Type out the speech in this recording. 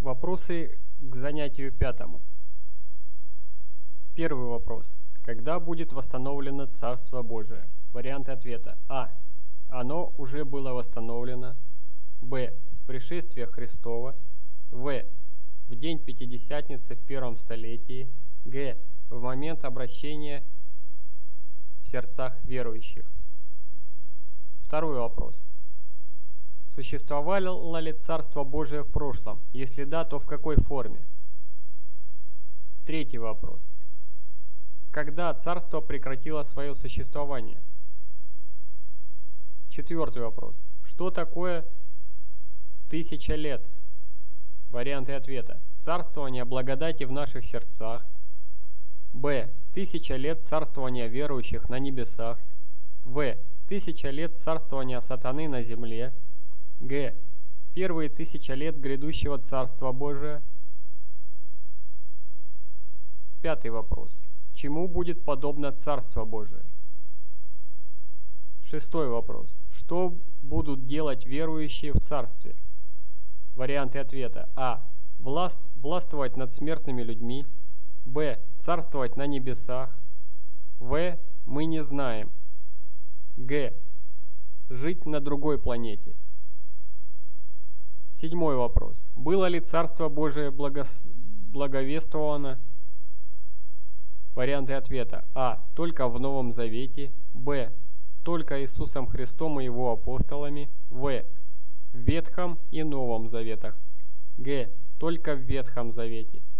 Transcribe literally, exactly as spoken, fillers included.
Вопросы к занятию пятому. Первый вопрос. Когда будет восстановлено Царство Божие? Варианты ответа. А. Оно уже было восстановлено. Б. Пришествие Христова. В. В день Пятидесятницы в первом столетии. Г. В момент обращения в сердцах верующих. Второй вопрос. Существовало ли Царство Божие в прошлом? Если да, то в какой форме? Третий вопрос. Когда Царство прекратило свое существование? Четвертый вопрос. Что такое тысяча лет? Варианты ответа. Царствование благодати в наших сердцах. Б. Тысяча лет царствования верующих на небесах. В. Тысяча лет царствования сатаны на земле. Г. Первые тысяча лет грядущего Царства Божия. Пятый вопрос. Чему будет подобно Царство Божие? Шестой вопрос. Что будут делать верующие в Царстве? Варианты ответа. А. Власт, властвовать над смертными людьми. Б. Царствовать на небесах. В. Мы не знаем. Г. Жить на другой планете. Седьмой вопрос. Было ли Царство Божие благос... благовествовано? Варианты ответа. А. Только в Новом Завете. Б. Только Иисусом Христом и Его апостолами. В. В Ветхом и Новом Заветах. Г. Только в Ветхом Завете.